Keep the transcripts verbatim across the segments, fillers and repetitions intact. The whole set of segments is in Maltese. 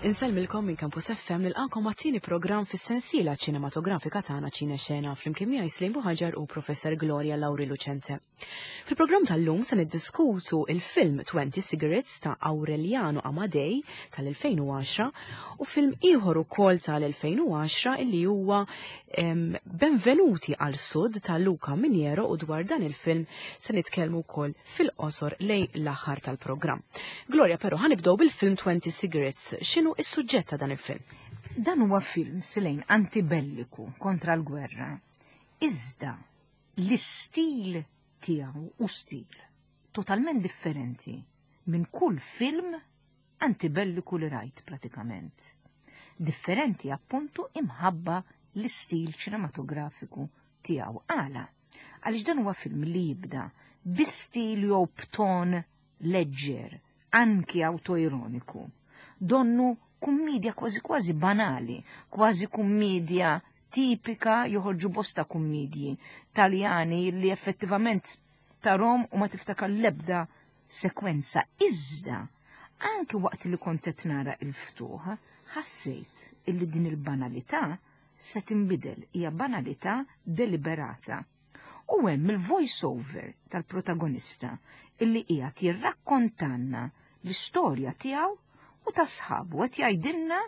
Insellmilkom minn Campus F M nilqakom għat-tieni programm fis-sensiela ċinematografika tagħna Ċine Xena flimkien miegħi Slim Buħaġar u Professor Gloria Lauri Lucente. Fil-programm tal-lum se niddiskutu il-film twenty Cigarettes ta' Aureliano Amadei tal-elfejn u għaxra u film ieħor ukoll tal-elfejn u għaxra illi huwa Benvenuti għal Sud ta' Luca Miniero u dwar dan il-film se nitkellmu wkoll fil-qosor lejn l-aħħar tal-programm. Gloria, però ħanibdew bil-film twenty Cigarettes. X'inhu is-suġġett ta' dan il-film? Dan huwa film silejn antibelliku kontra l-gwerra. Iżda l-istil tiegħu u stil totalment differenti minn kull film antibelliku li rajt pratikament. Differenti appuntu imħabba l-istil ċinematografiku tiegħu. Għala, għaliex dan huwa film li jibda bi-stil jew b'ton leġġer, anki autoironiku. Donnu kummedja kważi kważi banali, kważi kummedja tipika joħorġu bosta kummedji Taljani li effettivament tarom u ma tiftakar l-ebda sekwenza. Iżda, anki waqt li kontet nara il-ftuħ, ħassejt illi din il-banalità se tinbidel hija banalità deliberata. U hemm il-voice over tal-protagonista illi qiegħed jirrakkontanna l-istorja tiegħu u ta' sħabu qed jgħidilna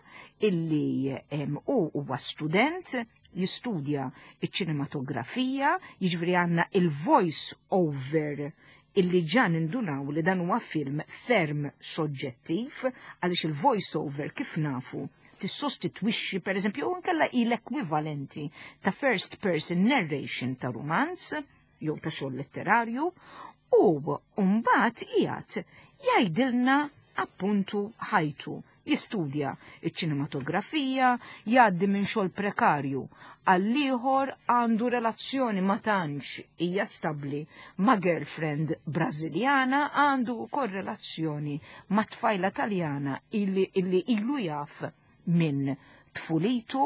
illi hu huwa student jistudja iċ-ċinematografija, jiġifieri għandna il-voice over illi ġan indunaw li dan huwa film ferm soġġettiv għaliex il-voice over kif nafu tissostitwixxi pereżempju nkella il-ekwivalenti ta' first person narration ta' romanz jew ta' xogħol letterarju u mbagħad qiegħed jgħidilna appuntu ħajtu jistudja iċ-ċinematografija, jgħaddi minn xogħol prekarju għal ieħor għandu relazzjoni ma tantx hija stabbli ma' girlfriend Brażiljana, għandu korrelazzjoni ma' tfajla Taljana illi illi ilu jaf minn tfulitu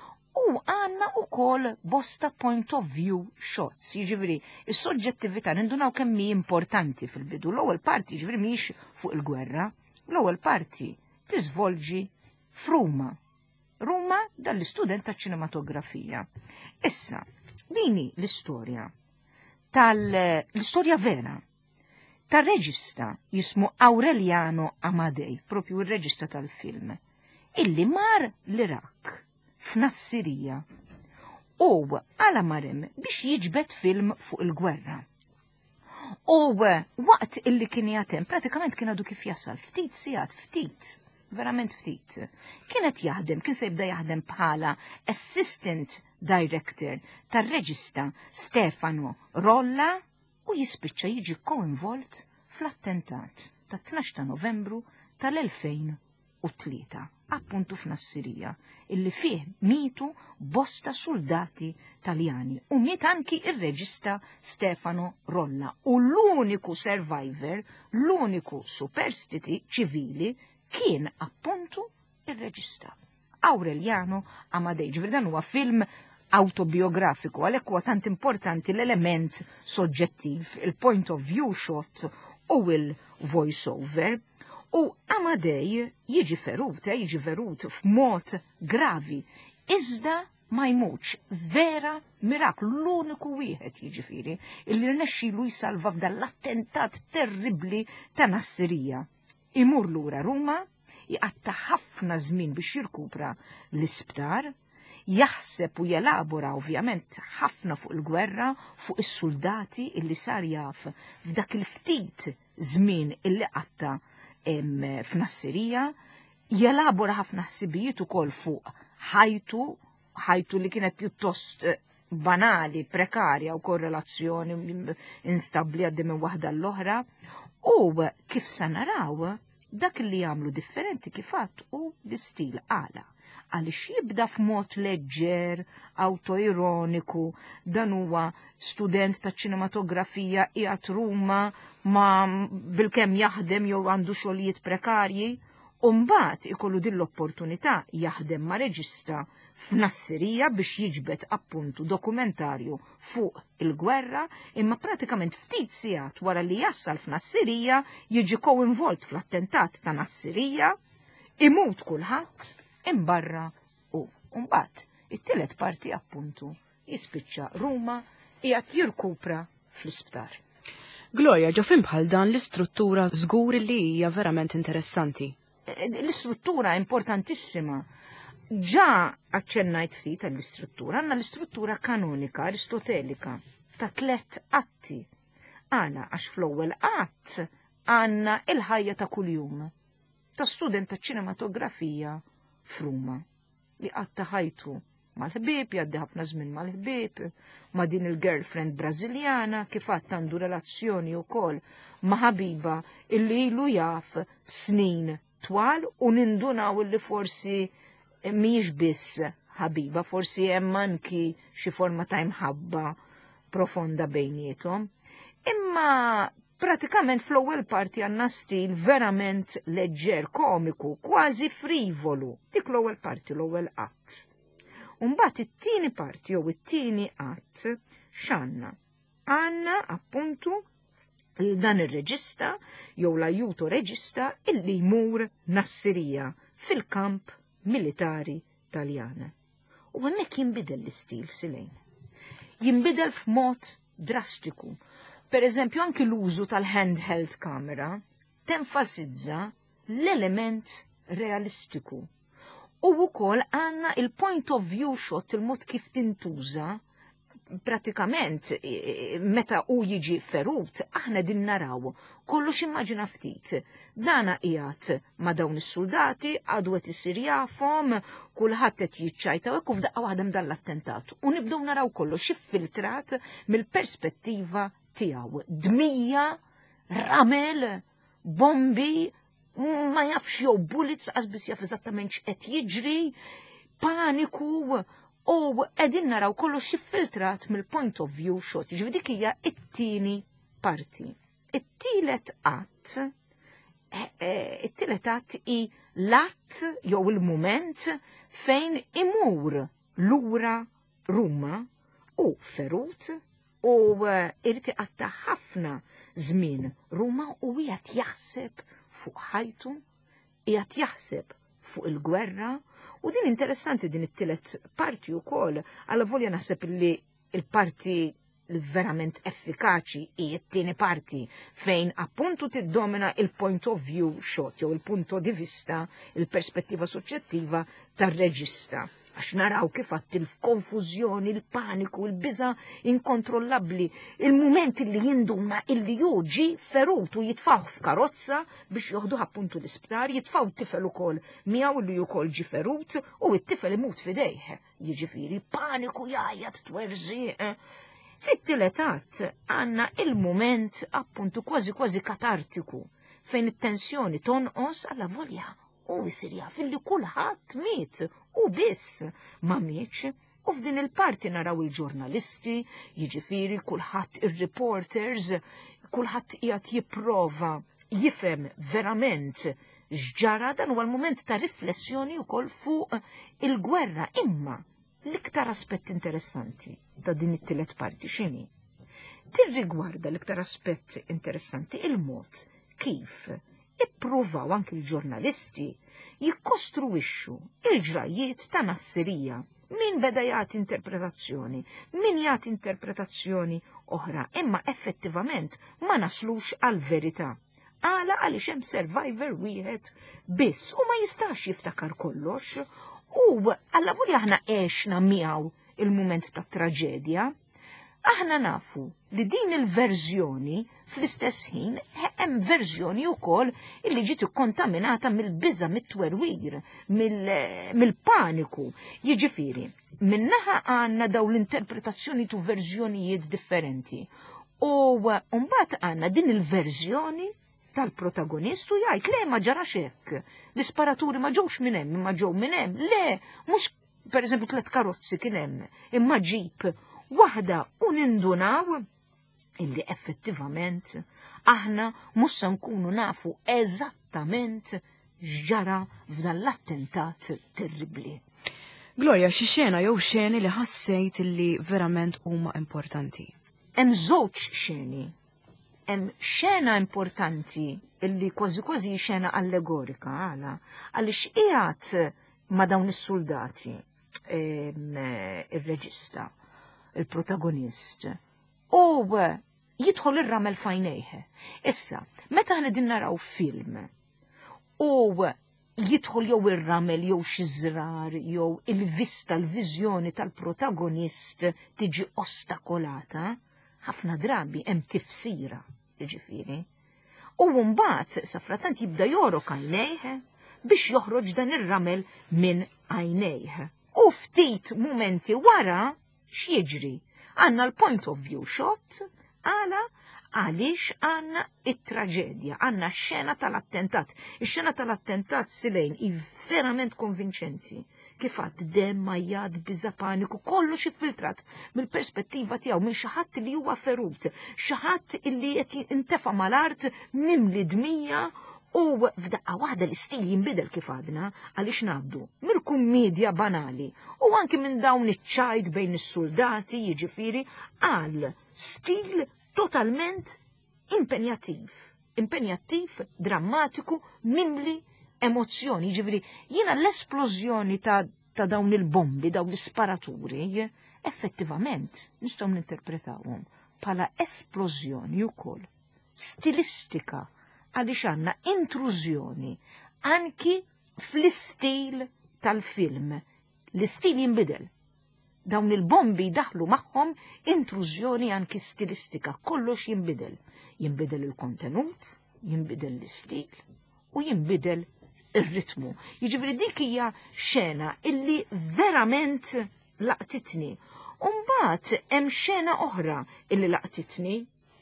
u għanna u kol bosta point of view shots. Jiġifieri is-soġġettività nindunaw kemm hi importanti fil-bidu. L-ewwel parti jiġifieri mhix fuq il-gwerra, l-ewwel parti tiżvolġi f'Ruma. Ruma dal-istudent ta' ċinematografija. Issa, dini l-istorja tal-istorja vera tar-reġista jismu Aureliano Amadei, propju ir-reġista tal-film, illi mar l-Irak f'Nassirija u għala marem biex jiġbed film fuq il-gwerra. U waqt illi kien jatem, pratikament kien għadu kif jasal, ftit sijat, ftit, verament ftit. Kienet jaħdem, kien se jibda jaħdem bħala assistant director tar-reġista Stefano Rolla u jispiċċa jiġi co-involt fl-attentat ta' tnax ta' Novembru tal-elfejn u tlieta, appuntu f'Nassirija, illi fih mitu bosta soldati Taljani u miet anki ir-reġista Stefano Rolla u l-uniku survivor, l-uniku superstiti ċivili kien appuntu ir-reġista Aureliano Amadei. Ġifieri dan huwa film autobiografiku għalhekk huwa tant importanti l-element soġġettiv, il-point of view shot u il-voice over. U Amadei jiġi ferut, jiġi ferut f'mod gravi, iżda ma jmutx, vera miraklu, l-uniku wieħed jiġifieri illi rnexxielu jsalva f'dan l-attentat terribli ta' Nassirija. Imur lura Ruma, jqatta ħafna żmien biex jirkupra l-isptar, jaħseb u jelabora ovvjament ħafna fuq il-gwerra, fuq is-soldati illi sar jaf f'dak il-ftit żmien illi qatta f'Nassirija, jelabora ħafna ħsibijiet ukoll fuq ħajtu, ħajtu li kienet pjuttost banali, prekarja u korrelazzjoni instabbli għaddi minn waħda l-oħra, u kif sa naraw dak li jagħmlu differenti kifat u l-istil għala. Għaliex jibda f'mod leġġer, autoironiku, dan huwa student ta' ċinematografija qiegħed Ruma ma bil-kemm jaħdem jew għandu xogħlijiet prekarji, u mbagħad ikollu din l-opportunità jaħdem ma' reġista f'Nassirija biex jiġbed appuntu dokumentarju fuq il-gwerra, imma pratikament ftit sigħat wara li jassal f'Nassirija jiġi co-involt fl-attentat ta' Nassirija, imut kulħadd imbarra u mbagħad it-tielet parti appuntu jispiċċa Ruma qiegħed jirkupra fl-isptar. Gloria, ġo film bħal dan l-istruttura żgur li hija verament interessanti. L-istruttura importantissima. Ġa aċċennajt ftit tal-istruttura, għandna l-istruttura kanonika aristotelika ta' tlet atti. Għana għax fl-ewwel qatt għandna il-ħajja ta' kuljum ta' student ta' ċinematografija f'Ruma li qatt ħajtu mal-ħbieb, jgħaddi ħafna żmien mal-ħbieb, ma' din il-girlfriend Brażiljana kif għadd għandu relazzjoni wkoll ma' ħabiba illi ilu jaf snin twal u nindunaw illi forsi mhijiex biss ħabiba, forsi hemm anki xi forma ta' imħabba profonda bejniethom. Imma pratikament fl-ewwel parti għandna stil verament leġġer, komiku, kważi frivolu. Dik l-ewwel parti, l-ewwel qatt. Mbagħad it-tieni parti jew it-tieni qatt x'għandna? Għandna appuntu dan ir-reġista jew l-ajuto reġista illi jmur Nassirija fil-kamp militari Taljan. U hemmhekk jinbidel l-istil silejn. Jinbidel f'mod drastiku. Per eżempju, anki l-użu tal-handheld kamera tenfasizza l-element realistiku. U wkoll għandna il-point of view shot, il-mod kif tintuża, pratikament meta u jiġi ferut, aħna din naraw kollox immaġina ftit. Dana qiegħed ma' dawn is-soldati għadu qed isir jafhom, kulħadd qed jiċċajta hekk u f'daqqa waħda mdan l-attentat. U nibdew naraw kollox iffiltrat mill-perspettiva tiegħu. Dmija, ramel, bombi, ma jafx jew bullets qasbis jaf eżattament x'qed jiġri, paniku, u qegħdin naraw kollox iffiltrat mill-point of view shot. Ġifieri dik hija t-tieni parti. It-tielet qatt, it-tielet qatt hi l-att jew il-mument fejn imur lura Ruma u ferut u irid iqatta' ħafna żmien Ruma u qiegħed jaħseb fuq ħajtu, qiegħed jaħseb fuq il-gwerra. U din interessanti din it-tielet parti wkoll, għal volja naħseb li il-parti verament effikaċi hi t-tieni parti fejn appuntu tiddomina il-point of view shot jew il-punto di vista, il-perspettiva soċjettiva tar-reġista. Għax naraw kif għatt il-konfużjoni, il-paniku, il-biża inkontrollabbli, il-moment illi jinduna illi juġi ferutu jitfaw f'karozza biex joħdu appuntu l-isptar, jitfaw t-tifel ukoll miegħu li ukoll ġi ferut u t-tifel imut fidejh. Jiġifieri paniku jgħajjat twerżieq. Fit-tielet qatt għandna il-moment appuntu kważi kważi katartiku fejn it-tensjoni tonqos alla volja u jsir jaf illi kulħadd miet u biss ma mietx. U f'din il-parti naraw il-ġurnalisti, jiġifieri kulħadd ir-reporters, kulħadd qiegħed jipprova jifhem verament x'ġara. Dan huwa l-mument ta' riflessjoni wkoll fuq il-gwerra. Imma l-iktar aspett interessanti ta' din it-tielet parti x'inhi? Tirrigwarda l-iktar aspett interessanti il-mod kif ippruvaw anke l-ġurnalisti jikkostruixxu il-ġrajiet ta' Nassirija. Min beda jagħti interpretazzjoni, min jagħti interpretazzjoni oħra, imma effettivament ma naslux għal verità. Għala għaliex hemm survivor wieħed biss u ma jistax jiftakar kollox u alla volja aħna għexna miegħu il-mument ta' traġedja. Aħna nafu li din il-verżjoni fl-istess ħin hemm verżjoni wkoll illi ġiet ikkontaminata mill-biża, mit-twerwir, mill-paniku. Jiġifieri, minnaħa għandna daw l-interpretazzjoni tu verżjonijiet differenti. U mbagħad għandna din il-verżjoni tal-protagonistu jgħid le ma ġarax hekk. L-isparaturi ma ġewx minn hemm, imma ġew minn hemm. Le, mhux pereżempju tliet karozzi kien hemm, imma ġip waħda u nindunaw illi effettivament aħna mhux se nkunu nafu eżattament x'ġara f'dan l-attentat terribbli. Gloria, xi xena jew xeni li ħassejt illi verament huma importanti? Hemm żewġ xeni. Hemm xena importanti illi kważi kważi xena allegorika għala, għaliex qiegħed ma' dawn is-soldati il-reġista, il-protagonist, u jidħol ir-ramel fajnejħ. Issa, meta ħna din naraw film, u jidħol jew ir-ramel jew xi żrar jew il-vista l-viżjoni tal-protagonist tiġi ostakolata, ħafna drabi hemm tifsira, jiġifieri. U mbagħad safratant jibda jorok għajnejh biex joħroġ dan ir-ramel minn għajnejh. U ftit momenti wara x'jiġri? Għandna l-point of view shot għala għaliex għandna it-traġedja, għandna x-xena tal-attentat. Ix-xena tal-attentat silejn hi verament konvinċenti. Kif għad dem, majjad, biża paniku, kollox iffiltrat mill-perspettiva tiegħu minn xi ħadd li huwa ferut, xi ħadd illi qed intefa' mal-art mimli dmija u f'daqqa waħda l-istil jinbidel kif għadna għaliex ngħaddu mill-kummedja banali u anke minn dawn iċ-ċajd bejn is-soldati jiġifieri għal stil totalment impenjattiv, impenjattiv, drammatiku, mimli emozzjoni, ġifiri, jiena l-esplożjoni ta', ta dawn il-bombi, dawn l-sparaturi, effettivament nistgħu ninterpretawhom bħala esplożjoni wkoll stilistika għaliex għandna intrużjoni anki fl-istil tal-film. L-istil jinbidel. Dawn il-bombi daħlu magħhom intrużjoni anki stilistika, kollox jinbidel. Jinbidel il-kontenut, jinbidel l-istil u jinbidel ir-ritmu. Jiġifieri dik hija xena illi verament laqtitni. U mbagħad hemm xena oħra illi laqtitni.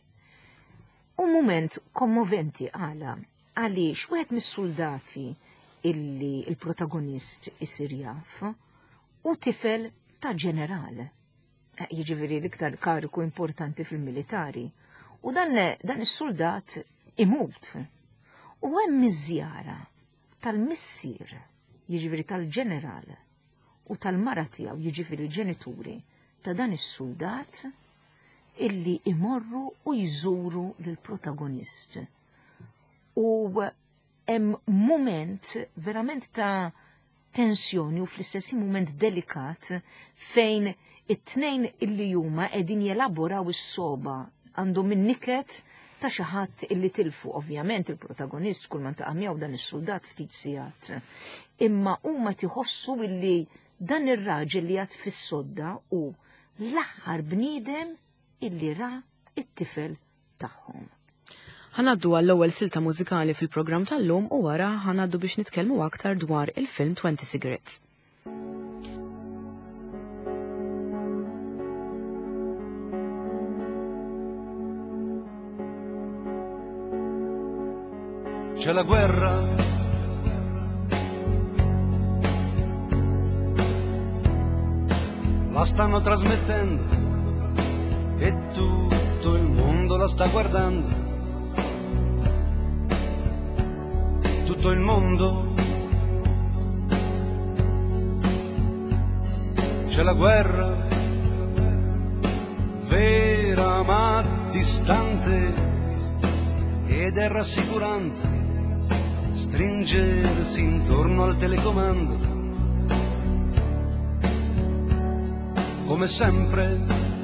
U mument kommoventi għala għaliex wieħed mis-soldati illi il-protagonist isir jaf u tifel ta' ġeneral. Jiġifieri l-iktar kariku importanti fil-militari. U dan, dan is-soldat imut. U hemm miż-żjara tal-missier, jiġifieri tal-ġeneral, u tal-mara tiegħu, jiġifieri ġenituri ta' dan is-soldat illi imorru u jżuru lill-protagonist. U hemm moment verament ta' tensjoni u fl-istess moment delikat fejn it-tnejn illi huma qegħdin jelaboraw is-soba għandhom in-niket ta' xi ħadd illi tilfu, ovvjament il-protagonist kull ma ntaqa' miegħu dan is-soldat ftit sigħat. Imma huma tiħossu illi dan ir-raġel li għad fis-sodda u l-aħħar bniedem illi ra it-tifel tagħhom. Ħanaddu għall-ewwel silta mużikali fil-programm tal-lum u wara ħanaddu biex nitkellmu aktar dwar il-film twenty Cigarettes. C'è la guerra, la stanno trasmettendo e tutto il mondo la sta guardando, tutto il mondo. C'è la guerra, vera ma distante, ed è rassicurante stringersi intorno al telecomando, come sempre,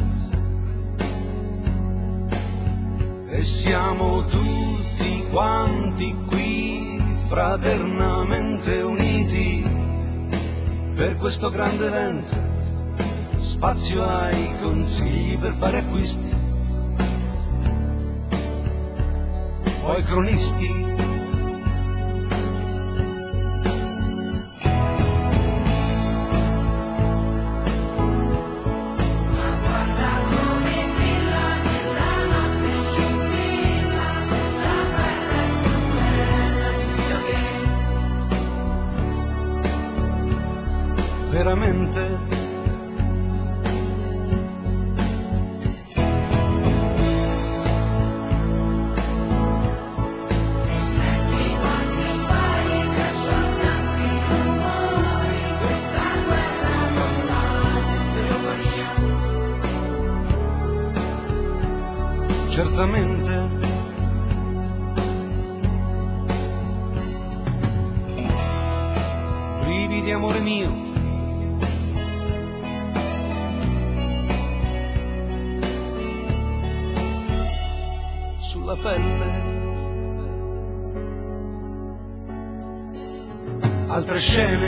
e siamo tutti quanti qui fraternamente uniti per questo grande evento, spazio ai consigli per fare acquisti, poi cronisti. Veramente certamente amore mio. Sulla pelle. Altre scene,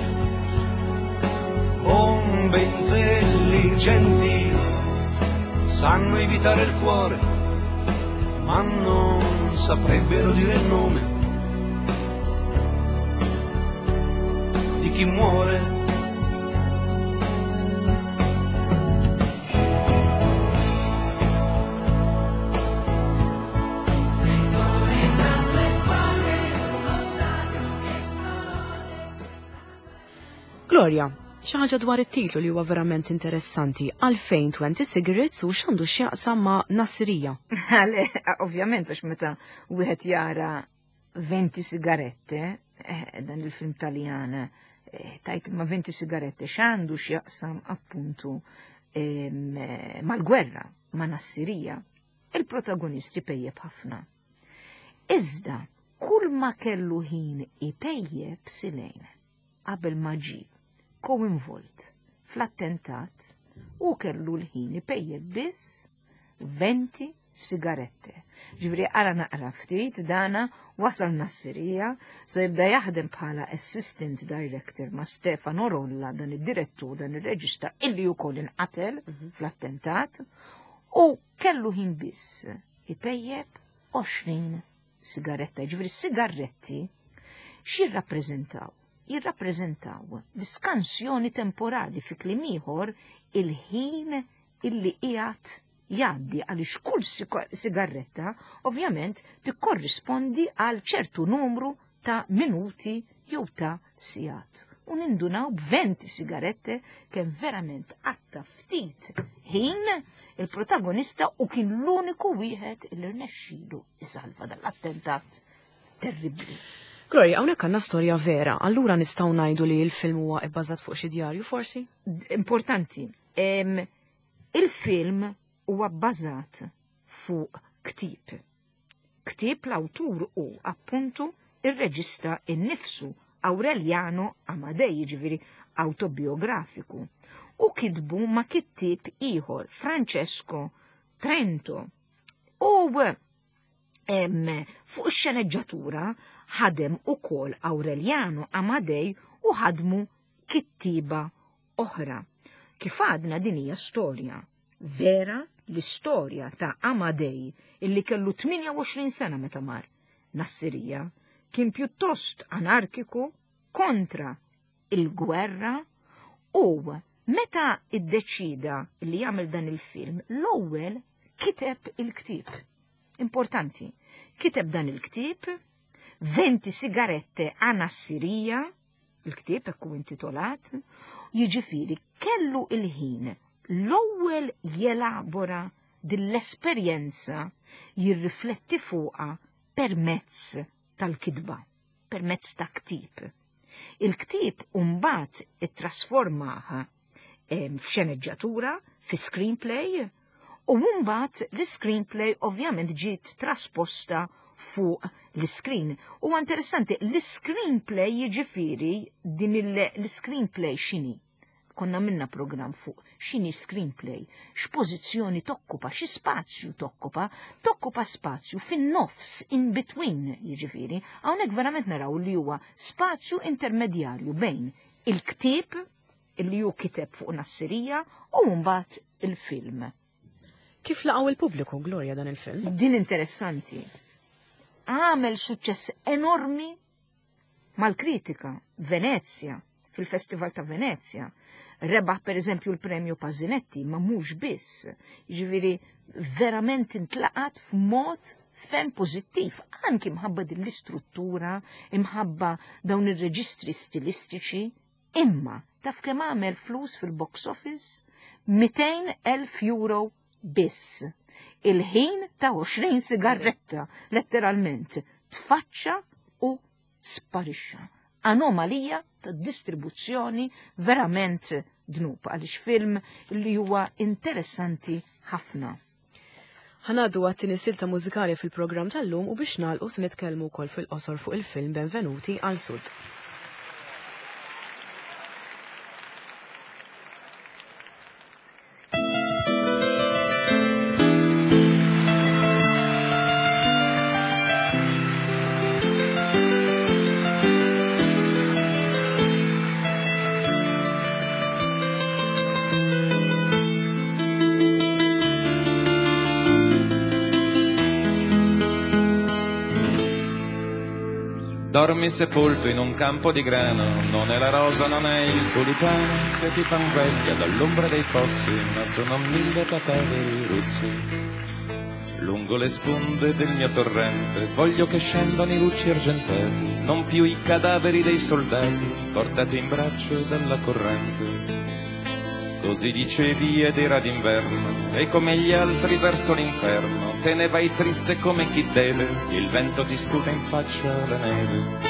bombe intelligenti, sanno evitare il cuore, ma non saprebbero dire il nome di chi muore. Gloria, xi ħaġa dwar it-titlu li huwa verament interessanti, għalfejn twenty cigarettes u x'għandu x'jaqsam ma' Nassirija. Għale, ovvjament, għax meta wieħed jara venti sigarette, eh, dan il-film Taljan, eh, tajt ma' venti sigarette x'għandu x'jaqsam appuntu eh, mal-gwerra, ma' Nassirija. Il-protagonisti pejjeb ħafna. Iżda, kull ma kellu ħin ipejjeb silejn qabel ma ġie co-involt fl-attentat u kellu l-ħin ipejjeb biss venti sigarette. Ġifri ara naqra ftit dana wasal Nassirija se jibda jaħdem bħala assistant director ma' Stefano Rolla, dan id-direttur, dan ir-reġista illi wkoll inqatel fl-attentat u kellu ħin biss ipejjeb għoxrin sigaretta. Ġifri sigaretti x'jirrappreżentaw? Jirrappreżentaw diskansjoni temporali fi kliem ieħor il-ħin illi qiegħed jgħaddi għaliex kull sigaretta ovvjament tikkorrispondi għal ċertu numru ta' minuti jew ta' sigħat. U nindunaw b'venti sigarette kemm verament għatta ftit ħin il-protagonista u kien l-uniku wieħed illi rnexxielu isalva dal-attentat terribbli. Gloria, hawnhekk għandna storja vera, allura nistgħu ngħidu li l-film huwa bbażat fuq xi djarju forsi? Importanti. Il-film huwa bbażat fuq ktieb. Ktieb l-awtur u appuntu ir-reġista innifsu Aureliano Amadei, ġifieri autobiografiku. U kitbu ma' kittieb ieħor Francesco Trento. U fuq ix-xenegġatura ħadem ukoll Aureliano Amadei u ħadmu kittiba oħra. Kif għadna din hija storja vera, l-istorja ta' Amadei illi kellu tminja u għoxrin sena meta mar Nassirija, kien pjuttost anarkiku kontra il-gwerra u meta iddeċida li jagħmel dan il-film l-ewwel kiteb il-ktieb. Importanti, kiteb dan il-ktieb venti sigarette a Nassirija, il-ktieb hekk hu intitolat, jiġifieri kellu il-ħin l-ewwel jelabora din l-esperjenza jirrifletti fuqha permezz tal-kitba, permezz ta' ktieb. Il-ktieb mbagħad ittrasformaha f'xenegġatura, fi screenplay, u mbagħad l-screenplay ovvjament ġiet trasposta fuq l-screen. U interessanti, l-screenplay jiġifieri din l-screenplay x'inhi. Konna minna program fuq x'inhi screenplay, x'pożizzjoni tokkupa, x'i spazju tokkupa, tokkupa spazju fin-nofs, in between jiġifieri. Hawnhekk verament naraw li huwa spazju intermedjarju bejn il-ktieb illi hu kiteb fuq Nassirija u mbagħad il-film. Kif laqgħu il-pubbliku, Gloria, dan il-film? Din interessanti. Għamel suċċess enormi mal-kritika. Venezia, fil-Festival ta' Venezia. Rebaħ per eżempju l-premju Pazzinetti, ma mhux biss. Ġifieri verament intlaqat f'mod ferm pożittiv, anki mħabba din l-istruttura, imħabba dawn ir-reġistri stilistiċi, imma taf kemm għamel flus fil-box office? mitejn elf euro biss. Il-ħin ta' għoxrin sigaretta, letteralment, tfaċċa u sparixxa. Anomalija ta' distribuzzjoni verament dnub, għaliex film li huwa interessanti ħafna. Ħanaddu għattini silta mużikali fil-programm tal-lum u biex nagħlqu se nitkellmu wkoll fil-qosor fuq il-film Benvenuti għal Sud. Dormi sepolto in un campo di grano, non è la rosa, non è il tulipano che ti fan veglia dall'ombra dei fossi, ma sono mille papaveri rossi. Lungo le sponde del mio torrente voglio che scendano i lucci argentati, non più i cadaveri dei soldati portati in braccio dalla corrente. Così dicevi ed era d'inverno, e come gli altri verso l'inferno, te ne vai triste come chi deve, il vento ti sputa in faccia la neve.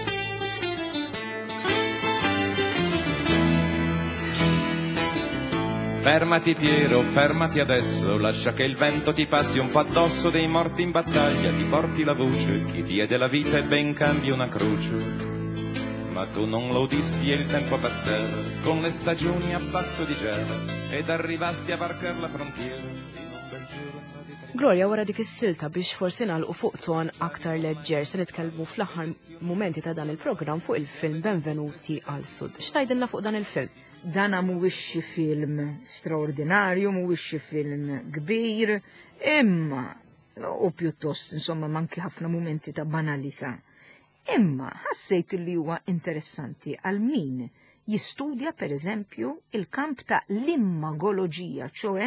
Fermati Piero, fermati adesso, lascia che il vento ti passi un po' addosso, dei morti in battaglia ti porti la voce, chi diede la vita e ben cambia una croce. Ma tu non lo udisti e il tempo passava, con le stagioni a passo di giara, ed arrivasti a varcar la frontiera in un bel giorno di primavera. Gloria, wara dik is-silta biex forsi nagħlqu fuq ton aktar leġġer se nitkellmu fl-aħħar mumenti ta' dan il-programm fuq il-film Benvenuti għal Sud. X'tgħidilna fuq dan il-film? Dana mhuwiex xi film straordinarju, mhuwiex xi film kbir, imma u pjuttost insomma manki ħafna mumenti ta' banalità. Imma ħassejt li huwa interessanti għal min jistudja per eżempju il-kamp ta' l-immagoloġija, ċoe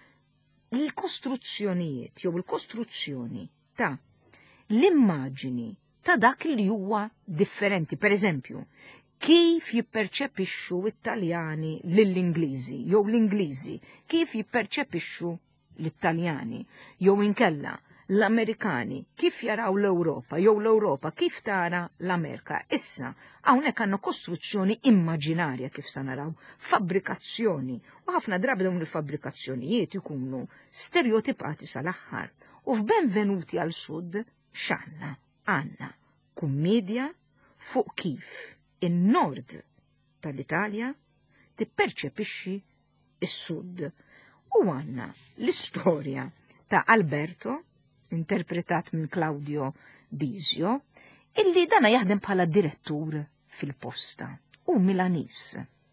il-kostruzzjonijiet jew il-kostruzzjoni ta' l-immaġini ta' dak li huwa differenti. Per eżempju, kif jipperċepixxu it-Taljani lill-Ingliżi jew l-Ingliżi kif jipperċepixxu l-Italjani jew inkella l-Amerikani kif jaraw l-Ewropa jew l-Ewropa kif tara l-Amerika. Issa hawnhekk għandna kostruzzjoni immaġinarja kif sa naraw, fabbrikazzjoni, u ħafna drabi dawn il-fabbrikazzjonijiet ikunu stereotipati sal-aħħar. U f'Benvenuti għal Sud x'għandna? Għandna kummedja fuq kif in-nord tal-Italja tipperċepixxi is-Sud. U għandna l-istorja ta' Alberto, interpretat minn Claudio Bisio, illi dana jaħdem bħala direttur fil-posta u Milanis.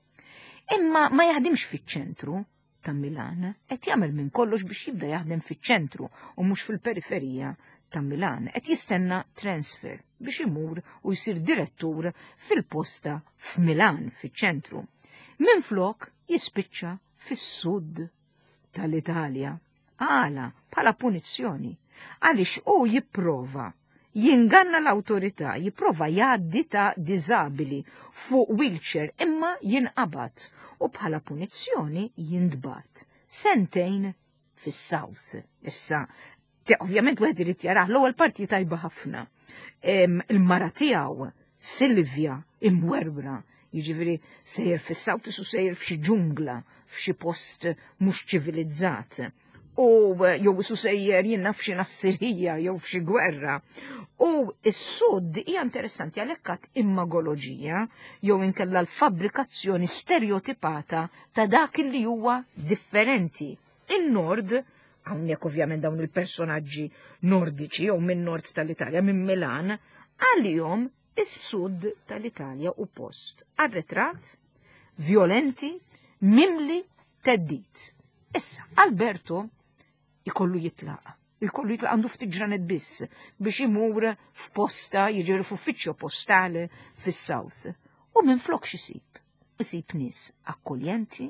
Imma ma jaħdimx fiċ-ċentru ta' Milan, qed jagħmel minn kollox biex jibda jaħdem fiċ-ċentru u mhux fil-periferija ta' Milan, qed jistenna transfer biex imur u jsir direttur fil-posta f'Milan fiċ-ċentru. Minflok jispiċċa fis-sud tal-Italja. Għala bħala punizzjoni, għaliex u jipprova jinganna l-autorità, jipprova jgħaddi ta' diżabili fuq wheelchair imma jinqabad u bħala punizzjoni jindbat sentejn fis-South. Issa, ovvjament wieħed irid jarah l-ewwel parti tajba ħafna. Il-mara tiegħu Silvia imwerbra, jiġifieri sejjer fis-South u sejjer f'xi ġungla, f'xi post mhux ċivilizzat. U jew isu sejjer jien naf xi nassirija jew f'xi gwerra. U s-sud hija interessanti għalhekk għad immagoloġija jew inkella l-fabbrikazzjoni stereotipata ta' dak li huwa differenti. Il-nord, hawnhekk ovvjament dawn il-personaġġi nordiċi jew min-nord tal-Italja minn Milan, għalihom is-sud tal-Italja u post arretrat, violenti, mimli, teddit. Issa, Alberto ikollu jitlaq. Ikollu jitlaq għandu ftit ġranet biss biex imur f'posta, jiġri f'uffiċċju postale fis-South. U minn flok xisib. Isib nies akkoljenti,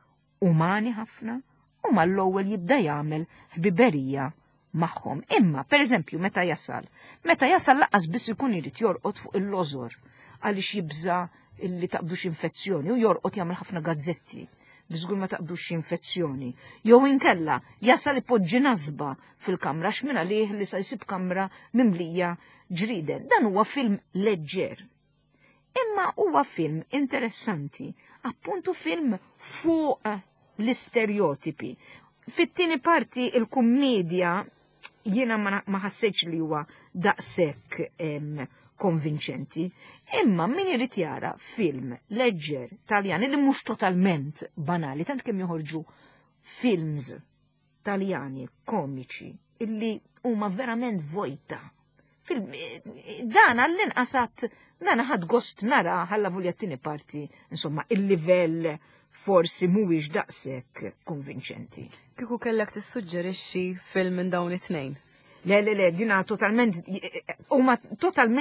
umani ħafna, u mal-ewwel jibda jagħmel ħbiberija magħhom. Imma, pereżempju, meta jasal, meta jasal laqas biss ikun irid jorqod fuq il-lożor għaliex jibża illi taqbdux infezzjoni u jorqod jagħmel ħafna gazzetti. Biżgur ma taqbdux infezzjoni. Jew inkella jasal ipoġġi nasba fil-kamra x'min għalih li sa jsib kamra mimlija ġriden. Dan huwa film leġġer. Imma huwa film interessanti, appuntu film fuq l-istereotipi. Fit-tieni parti il-kummedja jiena ma ħassejtx li huwa daqshekk konvinċenti, imma min irid jara film leġġer Taljani li mhux totalment banali, tant kemm joħorġu films Taljani komiċi illi huma verament vojta. Film, dan għall-inqasat dan ħadd gost nara ħalla volja t-tieni parti, insomma il-livell forsi mhuwiex daqshekk konvinċenti. Kieku kellek tissuġġerixxi film minn dawn it-tnejn? Le, le, le, dina totalment, huma totalment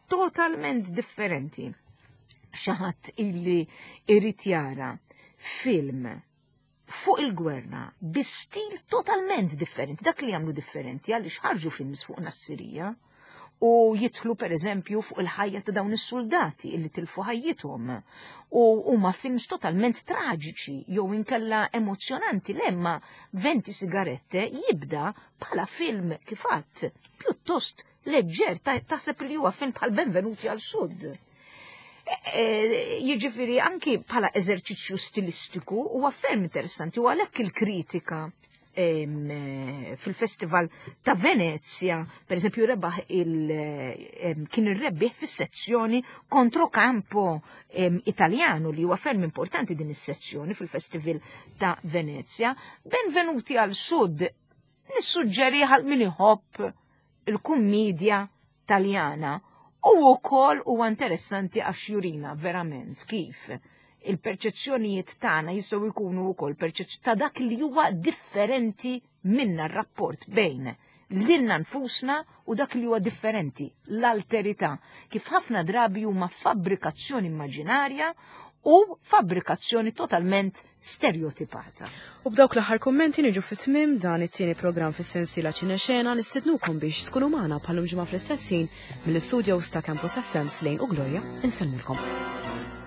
totalment differenti. Xaħat illi irrit jara film fuq il-gwerra bi stil totalment differenti, dak li jagħmlu differenti għaliex ħarġu films fuq Nassirija u jidħlu per eżempju fuq il-ħajja ta' dawn is-soldati illi tilfu ħajjithom u huma films totalment traġiċi jew inkella emozjonanti lemma venti sigarette jibda bħala film kifat pjuttost leġġer taħseb li huwa film bħal Benvenuti għal Sud. Jiġifieri anki bħala eżerċizzju stilistiku huwa ferm interessanti u għalhekk il-kritika fil-Festival ta' Venezia, per esempio rebaħ il, kien irrebbieħ fis-sezzjoni Controcampo Italjano li huwa ferm importanti din is-sezzjoni fil-Festival ta' Venezia. Benvenuti għal Sud nissuġġeri ħal min iħobb il-kummedja Taljana u wkoll huwa interessanti għax jurina verament kif il-perċezzjonijiet tagħna jistgħu jkunu wkoll perċezzjoni ta' dak li huwa differenti minna r-rapport bejn lilna nfusna u dak li huwa differenti, l-alterità, kif ħafna drabi huma fabbrikazzjoni immaġinarja u fabbrikazzjoni totalment stereotipata. U b'dawk l-aħħar kummenti niġu fit-tmiem dan it-tieni programm fis-sensiela Cinexena nistednukom biex tkunu magħna bħalhom ġimgħa fl-istess ħin mill-istudios ta' Campus F M Slejn u Gloria insemmulkom.